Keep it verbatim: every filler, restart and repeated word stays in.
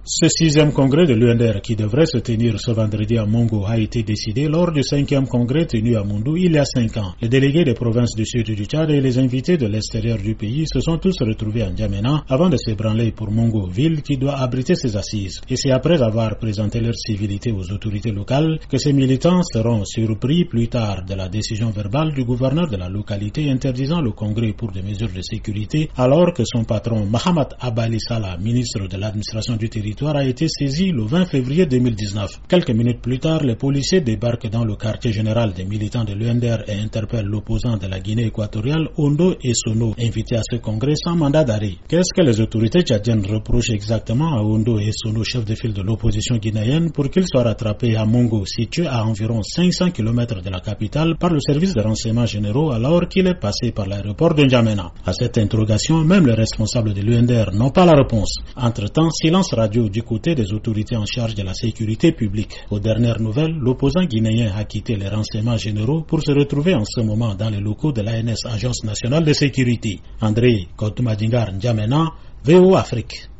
Ce sixième congrès de l'U N D R qui devrait se tenir ce vendredi à Mongo a été décidé lors du cinquième congrès tenu à Moundou il y a cinq ans. Les délégués des provinces du sud du Tchad et les invités de l'extérieur du pays se sont tous retrouvés à N'Djamena avant de s'ébranler pour Mongo, ville qui doit abriter ses assises. Et c'est après avoir présenté leur civilité aux autorités locales que ces militants seront surpris plus tard de la décision verbale du gouverneur de la localité interdisant le congrès pour des mesures de sécurité alors que son patron Mahamat Abali Salah, ministre de l'administration du territoire, a été saisi le vingt février deux mille dix-neuf. Quelques minutes plus tard, les policiers débarquent dans le quartier général des militants de l'U N D R et interpellent l'opposant de la Guinée équatoriale, Ondo Essono, invité à ce congrès sans mandat d'arrêt. Qu'est-ce que les autorités tchadiennes reprochent exactement à Ondo Essono, chef de file de l'opposition guinéenne, pour qu'il soit rattrapé à Mongo, situé à environ cinq cents kilomètres de la capitale, par le service de renseignements généraux alors qu'il est passé par l'aéroport de N'Djamena? À cette interrogation, même les responsables de l'U N D R n'ont pas la réponse. Entre-temps, silence radio du côté des autorités en charge de la sécurité publique. Aux dernières nouvelles, l'opposant guinéen a quitté les renseignements généraux pour se retrouver en ce moment dans les locaux de l'A N S, Agence nationale de sécurité. André Koutouma Dingar, N'Djamena, V O Afrique.